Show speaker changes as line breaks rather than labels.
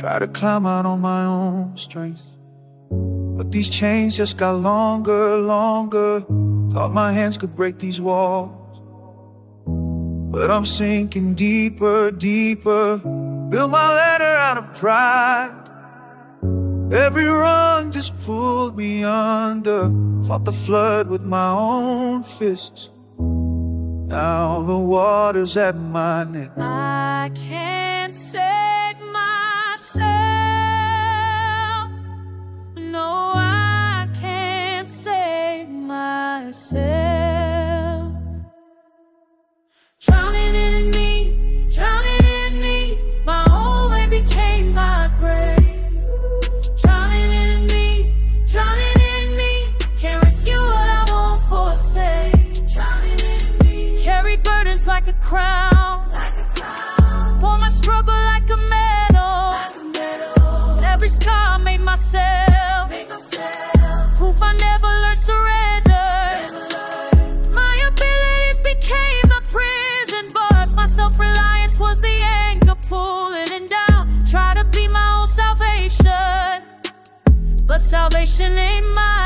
Try to climb out on my own strength, but these chains just got longer, longer. Thought my hands could break these walls, but I'm sinking deeper, deeper. Built my ladder out of pride. Every rung just pulled me under. Fought the flood with my own fists. Now the water's at my neck.
I can't save myself. No, I can't save myself. Drowning in me, drowning in me. My whole way became my grave. Drowning in me, drowning in me. Can't rescue what I won't forsake. Drowning in me. Carry burdens like a crown, like a crown. Wore my struggle like a medal, like a medal. Every scar made myself, proof I never learned surrender. My abilities became a prison bars. My self-reliance was the anchor pulling it down. Try to be my own salvation, but salvation ain't mine.